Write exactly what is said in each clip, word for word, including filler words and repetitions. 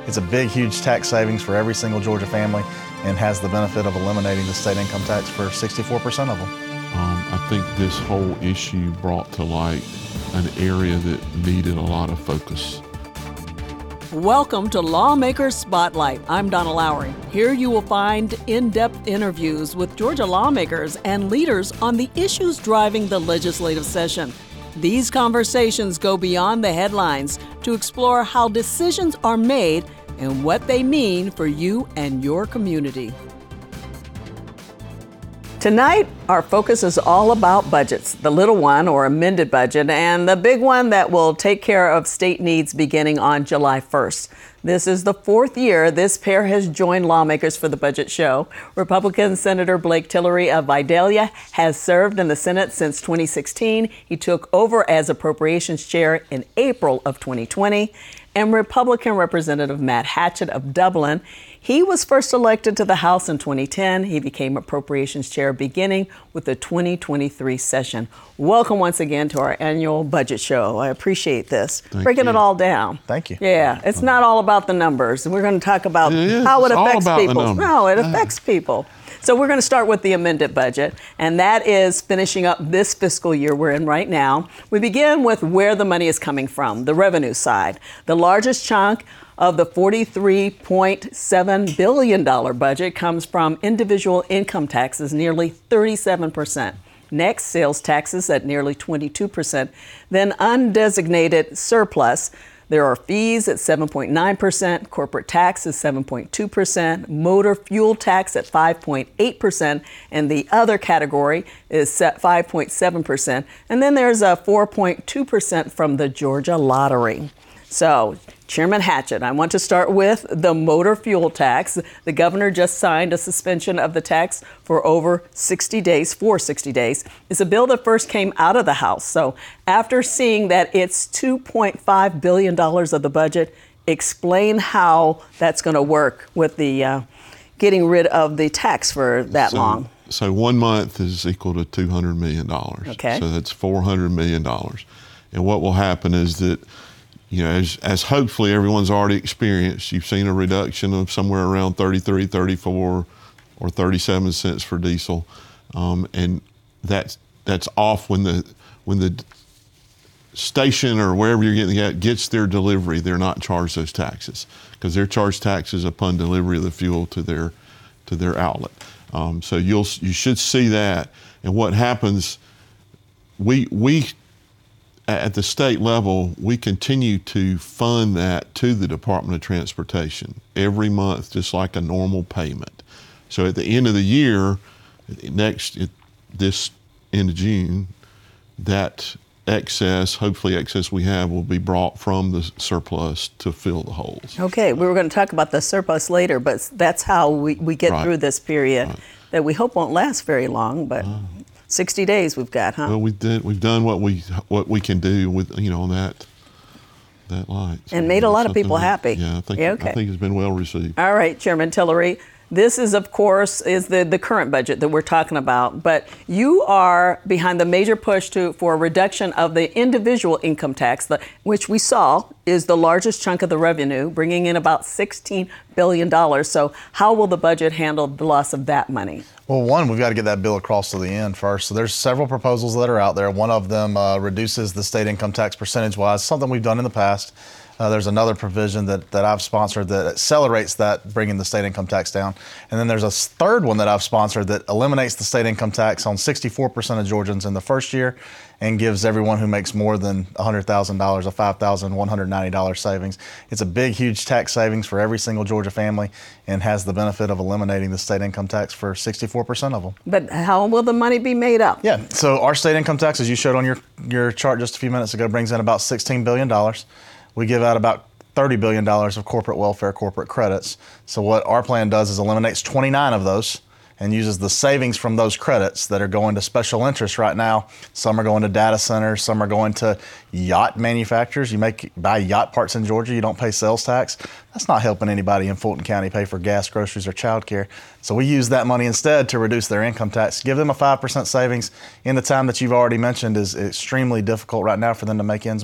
It's a big, huge tax savings for every single Georgia family and has the benefit of eliminating the state income tax for sixty-four percent of them. Um, I think this whole issue brought to light an area that needed a lot of focus. Welcome to Lawmakers Spotlight. I'm Donna Lowry. Here you will find in-depth interviews with Georgia lawmakers and leaders on the issues driving the legislative session. These conversations go beyond the headlines to explore how decisions are made and what they mean for you and your community. Tonight, our focus is all about budgets, the little one or amended budget, and the big one that will take care of state needs beginning on July first. This is the fourth year this pair has joined lawmakers for the budget show. Republican Senator Blake Tillery of Vidalia has served in the Senate since twenty sixteen. He took over as Appropriations Chair in April of twenty twenty. And Republican Representative Matt Hatchett of Dublin, he was first elected to the House in twenty ten. He became Appropriations Chair beginning with the twenty twenty-three session. Welcome once again to our annual budget show. I appreciate this. Thank Breaking you. it all down. Thank you. Yeah, it's not all about the numbers. We're going to talk about It is. how it It's all affects about the people. numbers. No, it affects people. So we're going to start with the amended budget, and that is finishing up this fiscal year we're in right now. We begin with where the money is coming from, the revenue side. The largest chunk of the forty-three point seven billion dollars budget comes from individual income taxes, nearly thirty-seven percent. Next, sales taxes at nearly twenty-two percent. Then undesignated surplus. There are fees at seven point nine percent, corporate tax is seven point two percent, motor fuel tax at five point eight percent, and the other category is set five point seven percent. And then there's a four point two percent from the Georgia Lottery. So, Chairman Hatchett, I want to start with the motor fuel tax. The governor just signed a suspension of the tax for over sixty days, for sixty days. It's a bill that first came out of the House. So after seeing that it's two point five billion dollars of the budget, explain how that's going to work with the uh, getting rid of the tax for that so, long. So one month is equal to two hundred million dollars. Okay. So that's four hundred million dollars. And what will happen is that, you know, as, as hopefully everyone's already experienced, you've seen a reduction of somewhere around thirty-three, thirty-four, or thirty-seven cents for diesel, um, and that's that's off when the when the station or wherever you're getting it gets their delivery. They're not charged those taxes because they're charged taxes upon delivery of the fuel to their to their outlet. Um, so you'll you should see that. And what happens, we we. At the state level, we continue to fund that to the Department of Transportation every month, just like a normal payment. So at the end of the year, next, this end of June, that excess, hopefully excess we have, will be brought from the surplus to fill the holes. Okay, we were going to talk about the surplus later, but that's how we, we get Right. through this period Right. that we hope won't last very long, but Uh. sixty days we've got, huh? Well, we did. We've done what we what we can do with you know on that that light, so And made a lot of something people that- happy. Yeah, I think Yeah, okay. I think it's been well received. All right, Chairman Tillery. This is, of course, is the, the current budget that we're talking about, but you are behind the major push to for a reduction of the individual income tax, the, which we saw is the largest chunk of the revenue, bringing in about sixteen billion dollars. So how will the budget handle the loss of that money? Well, one, we've got to get that bill across to the end first. So there's several proposals that are out there. One of them uh, reduces the state income tax percentage-wise, something we've done in the past. Uh, there's another provision that, that I've sponsored that accelerates that, bringing the state income tax down. And then there's a third one that I've sponsored that eliminates the state income tax on sixty-four percent of Georgians in the first year and gives everyone who makes more than one hundred thousand dollars a five thousand one hundred ninety dollars savings. It's a big, huge tax savings for every single Georgia family and has the benefit of eliminating the state income tax for sixty-four percent of them. But how will the money be made up? Yeah, so our state income tax, as you showed on your, your chart just a few minutes ago, brings in about sixteen billion dollars. We give out about thirty billion dollars of corporate welfare, corporate credits. So what our plan does is eliminates twenty-nine of those and uses the savings from those credits that are going to special interests right now. Some are going to data centers, some are going to yacht manufacturers. You make buy yacht parts in Georgia, you don't pay sales tax. That's not helping anybody in Fulton County pay for gas, groceries, or childcare. So we use that money instead to reduce their income tax. Give them a five percent savings in the time that you've already mentioned is extremely difficult right now for them to make ends meet.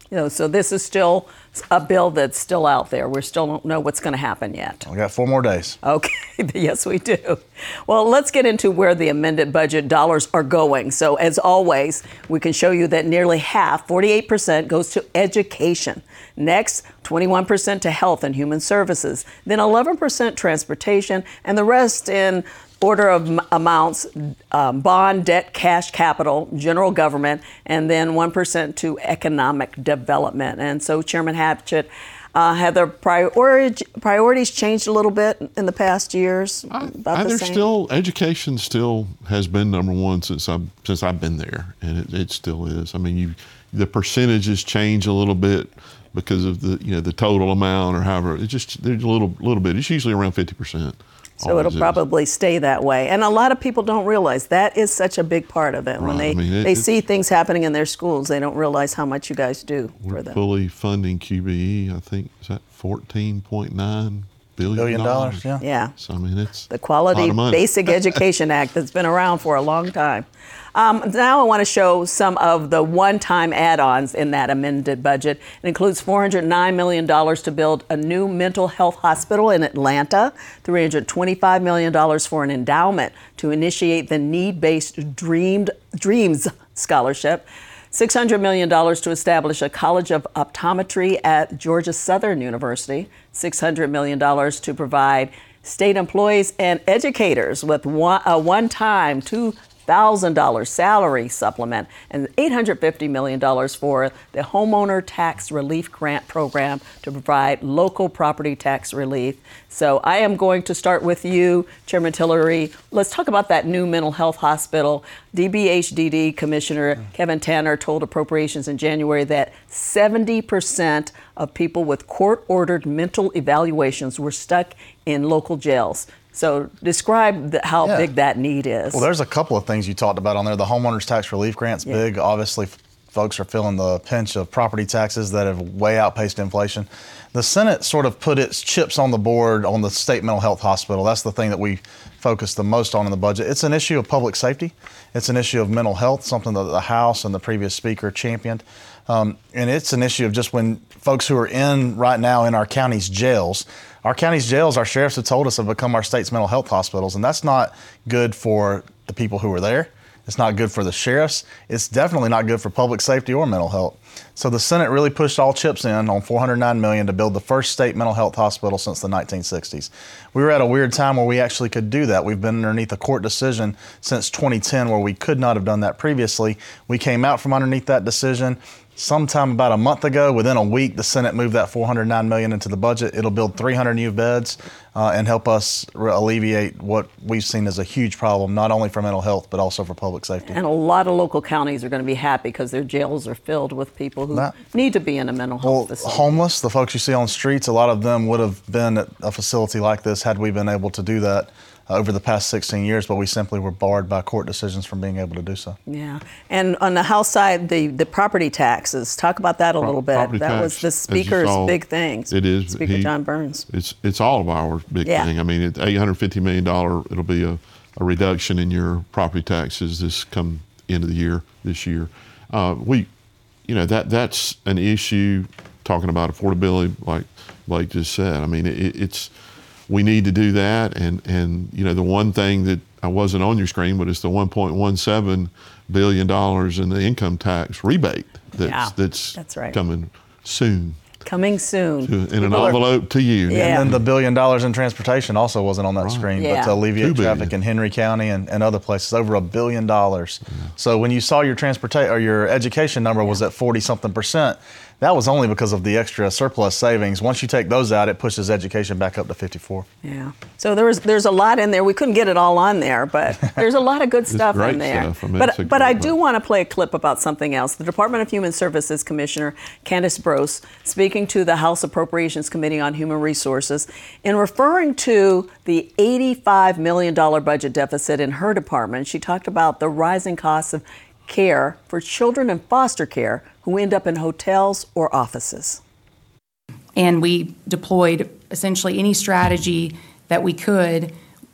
You know, so this is still a bill that's still out there. We still don't know what's going to happen yet. We got four more days. Okay, yes, we do. Well, let's get into where the amended budget dollars are going. So, as always, we can show you that nearly half, forty-eight percent, goes to education. Next, twenty-one percent to health and human services. Then eleven percent transportation, and the rest in order of m- amounts, um, bond, debt, cash, capital, general government, and then one percent to economic development. And so, Chairman Hatchett, uh, have the priority, priorities changed a little bit in the past years? I, About I, the there's same? still education still has been number one since I've since I've been there, and it, it still is. I mean, you the percentages change a little bit because of the you know the total amount or however. It's just there's a little little bit. It's usually around fifty percent. So it'll probably stay that way. And a lot of people don't realize that is such a big part of it. When Right. they, I mean, it- they it- see things happening in their schools, they don't realize how much you guys do for We're them. fully funding Q B E. I think is that fourteen point nine billion Billion dollars, yeah. Yeah. So I mean, it's The a Quality lot of money. Basic Education Act that's been around for a long time. Um, now I want to show some of the one-time add-ons in that amended budget. It includes four hundred nine million dollars to build a new mental health hospital in Atlanta, three hundred twenty-five million dollars for an endowment to initiate the Need-Based Dreamed, Dreams Scholarship, six hundred million dollars to establish a College of Optometry at Georgia Southern University, six hundred million dollars to provide state employees and educators with one, a one-time two thousand dollars salary supplement, and eight hundred fifty million dollars for the Homeowner Tax Relief Grant Program to provide local property tax relief. So I am going to start with you, Chairman Tillery. Let's talk about that new mental health hospital. D B H D D Commissioner Kevin Tanner told Appropriations in January that seventy percent of people with court-ordered mental evaluations were stuck in local jails. So describe the, how Yeah. big that need is. Well, there's a couple of things you talked about on there. The homeowners tax relief grant's Yeah. big. Obviously, f- folks are feeling the pinch of property taxes that have way outpaced inflation. The Senate sort of put its chips on the board on the state mental health hospital. That's the thing that we focus the most on in the budget. It's an issue of public safety. It's an issue of mental health, something that the House and the previous speaker championed. Um, and it's an issue of just when folks who are in right now in our county's jails, our county's jails, our sheriffs have told us have become our state's mental health hospitals, and that's not good for the people who are there. It's not good for the sheriffs. It's definitely not good for public safety or mental health. So the Senate really pushed all chips in on four hundred nine million dollars to build the first state mental health hospital since the nineteen sixties. We were at a weird time where we actually could do that. We've been underneath a court decision since twenty ten where we could not have done that previously. We came out from underneath that decision. Sometime about a month ago, within a week, the Senate moved that four hundred nine million dollars into the budget. It'll build three hundred new beds uh, and help us re- alleviate what we've seen as a huge problem, not only for mental health, but also for public safety. And a lot of local counties are going to be happy because their jails are filled with people who That- need to be in a mental health Well, facility. homeless, the folks you see on the streets, a lot of them would have been at a facility like this had we been able to do that uh, over the past sixteen years, but we simply were barred by court decisions from being able to do so. Yeah. And on the House side, the, the property taxes, talk about that a little bit. Property That was tax, the as you Speaker's saw, big thing. it is. Speaker He- John Burns. It's it's all of our big Yeah. thing. I mean, it's eight hundred fifty million dollars. It'll be a, a reduction in your property taxes this come end of the year this year. Uh, we, you know, that that's an issue. Talking about affordability, like Blake just said. I mean, it, it's we need to do that. And and you know, the one thing that I wasn't on your screen, but it's the one point one seven billion dollars in the income tax rebate that's Yeah, that's, that's right. coming soon Coming soon. to, in an People are- envelope to you. Yeah. And then the billion dollars in transportation also wasn't on that screen, Yeah. but to alleviate Two billion. traffic in Henry County and, and other places, over a billion dollars. So when you saw your transportation or your education number was at forty something percent, that was only because of the extra surplus savings. Once you take those out, it pushes education back up to fifty-four. Yeah. So there was there's a lot in there. We couldn't get it all on there, but there's a lot of good stuff great in there. stuff. I mean, it's a but but I great do book. want to play a clip about something else. The Department of Human Services Commissioner Candace Brose, speaking to the House Appropriations Committee on Human Resources, in referring to the eighty-five million dollars budget deficit in her department, she talked about the rising costs of care for children in foster care who end up in hotels or offices. And we deployed essentially any strategy that we could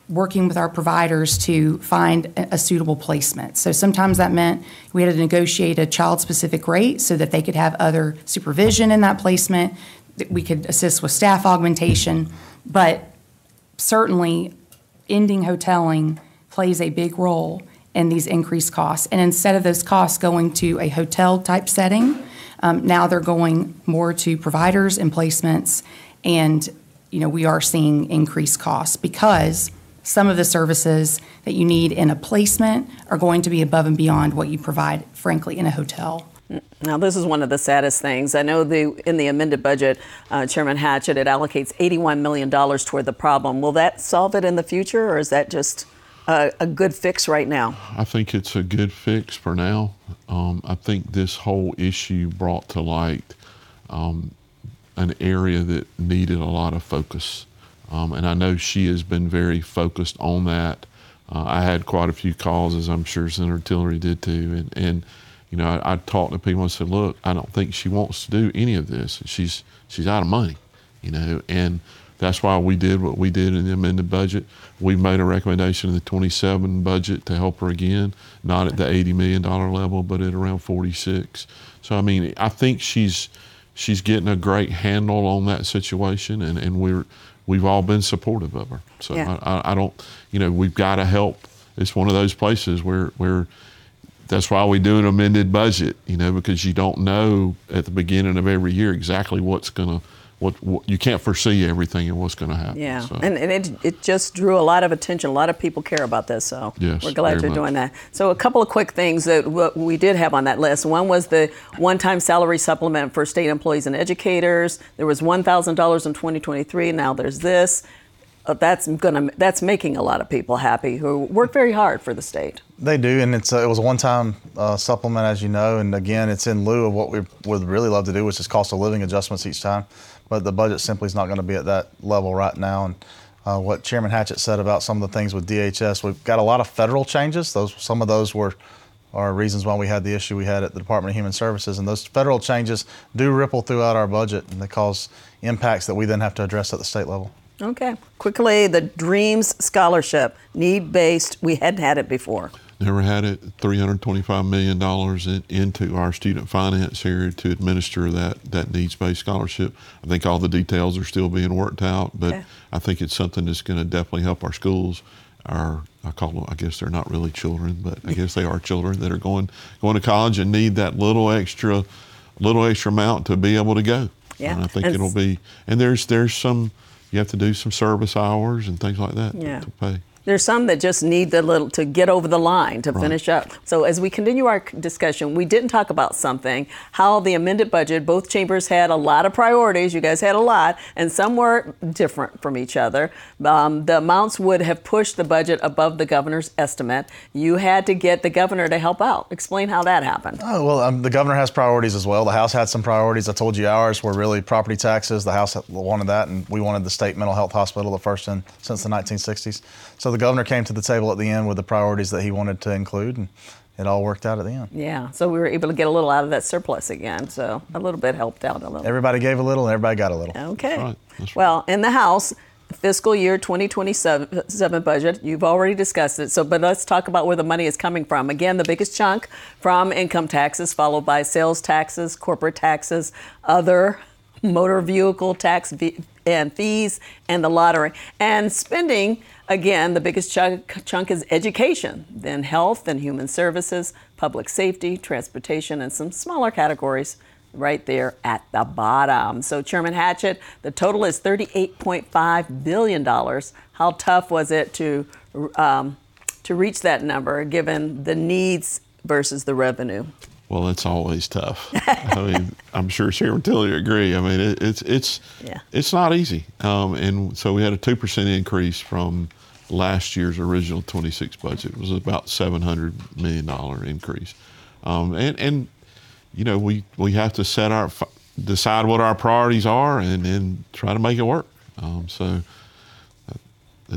working with our providers to find a, a suitable placement. So sometimes that meant we had to negotiate a child-specific rate so that they could have other supervision in that placement, that we could assist with staff augmentation, but certainly ending hoteling plays a big role in these increased costs. And instead of those costs going to a hotel-type setting, um, now they're going more to providers and placements, and you know, we are seeing increased costs because some of the services that you need in a placement are going to be above and beyond what you provide, frankly, in a hotel. Now, this is one of the saddest things. I know the in the amended budget, uh, Chairman Hatchett, it allocates eighty-one million dollars toward the problem. Will that solve it in the future, or is that just a, a good fix right now? I think it's a good fix for now. Um, I think this whole issue brought to light um, an area that needed a lot of focus. Um, and I know she has been very focused on that. Uh, I had quite a few calls, as I'm sure Senator Tillery did too. And, and you know, I, I talked to people and said, look, I don't think she wants to do any of this. She's, she's out of money, you know, and that's why we did what we did in the amended budget. We made a recommendation in the twenty-seven budget to help her again, not at the eighty million dollars level, but at around forty-six. So, I mean, I think she's, she's getting a great handle on that situation, and, and we're, we've all been supportive of her. So Yeah. I, I don't, you know, we've got to help. It's one of those places where, where that's why we do an amended budget, you know, because you don't know at the beginning of every year exactly what's going to, what, what you can't foresee everything and what's going to happen. Yeah, So, and, and it, it just drew a lot of attention. A lot of people care about this, so Yes, we're glad very you're much. doing that. So a couple of quick things that w- we did have on that list. One was the one-time salary supplement for state employees and educators. There was one thousand dollars in twenty twenty-three. Now there's this. Uh, that's gonna that's making a lot of people happy who work very hard for the state. They do, and it's a, it was a one-time uh, supplement, as you know, and again, it's in lieu of what we would really love to do, which is cost of living adjustments each time. But the budget simply is not going to be at that level right now. And uh, what Chairman Hatchett said about some of the things with D H S, we've got a lot of federal changes. Those some of those were are reasons why we had the issue we had at the Department of Human Services, and those federal changes do ripple throughout our budget, and they cause impacts that we then have to address at the state level. Okay, quickly, the Dreams Scholarship, need-based. We hadn't had it before. Never had it. three hundred twenty-five million dollars in, into our student finance area to administer that, that needs-based scholarship. I think all the details are still being worked out, but Okay. I think it's something that's going to definitely help our schools. Our, I call them, I guess they're not really children, but I guess they are children that are going going to college and need that little extra, little extra amount to be able to go. Yeah. And I think And it'll s- be. And there's there's some, you have to do some service hours and things like that Yeah. to, to pay. There's some that just need the little to get over the line to Right. finish up. So as we continue our discussion, we didn't talk about something, how the amended budget, both chambers had a lot of priorities. You guys had a lot, and some were different from each other. Um, the amounts would have pushed the budget above the governor's estimate. You had to get the governor to help out. Explain how that happened. Oh, well, um, the governor has priorities as well. The House had some priorities. I told you ours were really property taxes. The House wanted that, and we wanted the state mental health hospital, the first in since the nineteen sixties. So the governor came to the table at the end with the priorities that he wanted to include, and it all worked out at the end. Yeah, so we were able to get a little out of that surplus again. So a little bit helped out a little. Everybody gave a little, and everybody got a little. Okay. That's right. That's right. Well, in the House, fiscal year twenty twenty-seven budget, you've already discussed it. So, but let's talk about where the money is coming from. Again, the biggest chunk from income taxes, followed by sales taxes, corporate taxes, other motor vehicle tax fee- and fees, and the lottery. And spending, again, the biggest chunk, chunk is education, then health and human services, public safety, transportation, and some smaller categories right there at the bottom. So Chairman Hatchett, the total is thirty-eight point five billion dollars. How tough was it to um, to reach that number given the needs versus the revenue? Well, it's always tough. I mean, I'm sure Chairman Tillery agree. I mean, it, it's it's Yeah. it's not easy. Um, and so we had a two percent increase from last year's original twenty-six budget. It was about seven hundred million dollar increase. Um, and and you know, we we have to set our decide what our priorities are and then try to make it work. Um, so it's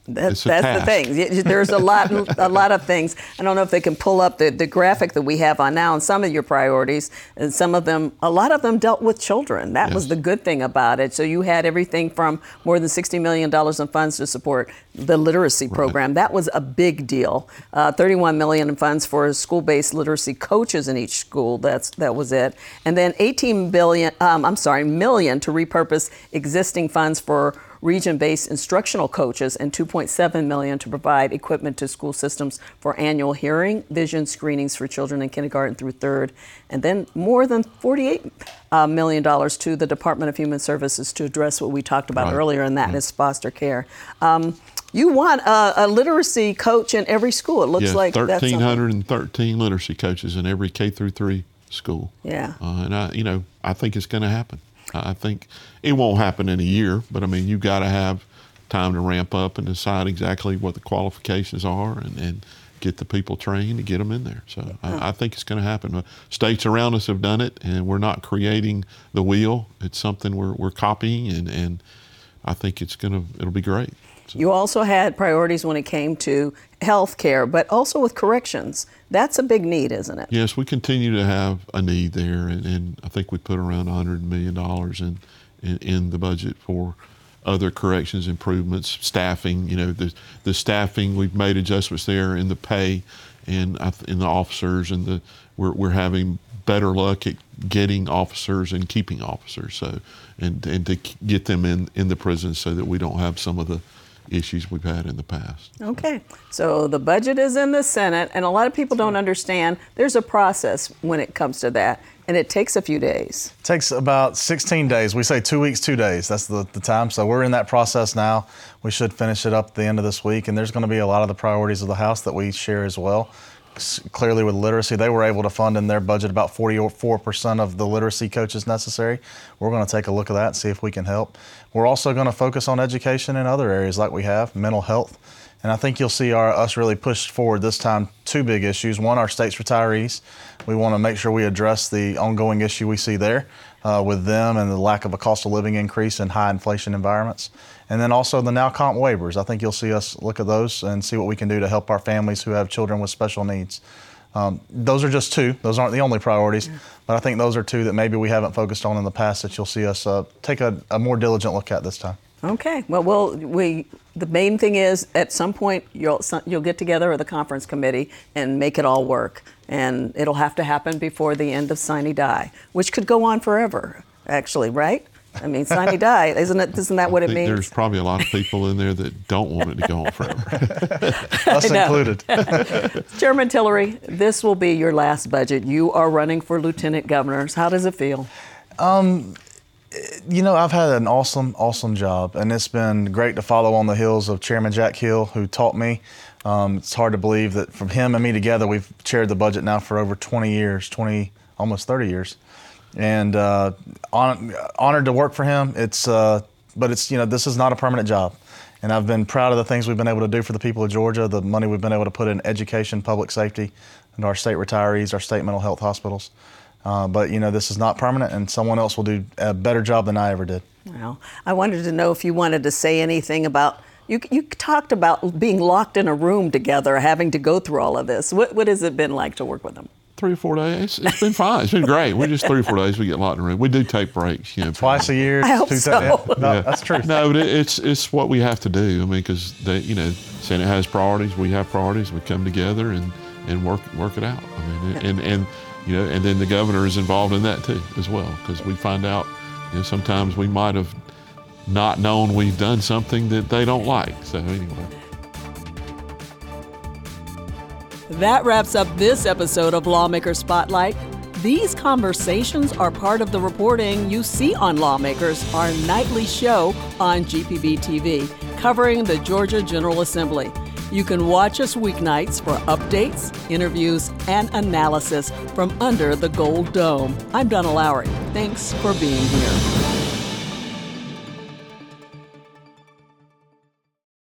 That's, It's a that's task. the thing. Y- There's a lot, a lot of things. I don't know if they can pull up the, the graphic that we have on now and some of your priorities. And some of them, a lot of them dealt with children. That was Yes. the good thing about it. So you had everything from more than sixty million dollars in funds to support the literacy program. That was a big deal. Uh, thirty-one million dollars in funds for school-based literacy coaches in each school. That's that was it. And then eighteen billion. Um, I'm sorry, million to repurpose existing funds for region-based instructional coaches, and two point seven million dollars to provide equipment to school systems for annual hearing vision screenings for children in kindergarten through third, and then more than forty-eight uh, million dollars to the Department of Human Services to address what we talked about Right. earlier, and that is foster care. Um, you want a, a literacy coach in every school. It looks Yeah, like that's thirteen something. hundred thirteen literacy coaches in every K through three school. Yeah. Uh, and I, you know, I think it's going to happen. I think it won't happen in a year, but I mean, you've got to have time to ramp up and decide exactly what the qualifications are, and, and get the people trained and get them in there. So I, I think it's going to happen. States around us have done it, and we're not creating the wheel. It's something we're we're copying, and and I think it's gonna it'll be great. So. You also had priorities when it came to health care, but also with corrections. That's a big need, isn't it? Yes, we continue to have a need there, and, and I think we put around one hundred million dollars in, in in the budget for other corrections improvements, staffing. You know, the the staffing, we've made adjustments there in the pay, and I th- in the officers, and the we're we're having better luck at getting officers and keeping officers. So, and and to get them in in the prisons so that we don't have some of the issues we've had in the past. Okay, so the budget is in the Senate, and a lot of people don't understand there's a process when it comes to that, and it takes a few days. Takes about sixteen days. We say two weeks, two days. That's the, the time. So we're in that process now. We should finish it up at the end of this week, and there's going to be a lot of the priorities of the House that we share as well. S- Clearly with literacy, they were able to fund in their budget about forty-four percent of the literacy coaches necessary. We're going to take a look at that and see if we can help. We're also going to focus on education in other areas like we have, mental health. And I think you'll see our, us really push forward this time two big issues. One, our state's retirees. We want to make sure we address the ongoing issue we see there uh, with them and the lack of a cost of living increase in high inflation environments. And then also the now comp waivers. I think you'll see us look at those and see what we can do to help our families who have children with special needs. Um, those are just two. Those aren't the only priorities, but I think those are two that maybe we haven't focused on in the past that you'll see us uh, take a, a more diligent look at this time. Okay, well, we'll we the main thing is at some point you'll you'll get together with the conference committee and make it all work, and it'll have to happen before the end of Sine Die, which could go on forever, actually, right? I mean, Sine Die, isn't it? Isn't that what I it think means? there's probably a lot of people in there that don't want it to go on forever. Us I know. included. Chairman Tillery, this will be your last budget. You are running for lieutenant governor. How does it feel? You know, I've had an awesome, awesome job, and it's been great to follow on the heels of Chairman Jack Hill, who taught me. Um, it's hard to believe that from him and me together, we've chaired the budget now for over twenty years, twenty, almost thirty years, and uh, hon- honored to work for him. It's, uh, but it's, you know, this is not a permanent job, and I've been proud of the things we've been able to do for the people of Georgia, the money we've been able to put in education, public safety, and our state retirees, our state mental health hospitals. Uh, but, you know, this is not permanent, and someone else will do a better job than I ever did. Well, I wanted to know if you wanted to say anything about, you, you talked about being locked in a room together, having to go through all of this. What, what has it been like to work with them? Three or four days. It's been fine. It's been great. We're just three or four days. We get locked in a room. We do take breaks, you know. Twice a year. I hope two so. yeah, no, Yeah. that's true. No, but it, it's it's what we have to do. I mean, because they, you know, Senate has priorities. We have priorities. We come together and, and work work it out. I mean, and and you know, and then the governor is involved in that too as well, because we find out, you know, sometimes we might have not known we've done something that they don't like. So anyway. That wraps up this episode of Lawmaker Spotlight. These conversations are part of the reporting you see on Lawmakers, our nightly show on G P B T V, covering the Georgia General Assembly. You can watch us weeknights for updates, interviews, and analysis from under the Gold Dome. I'm Donna Lowry. Thanks for being here.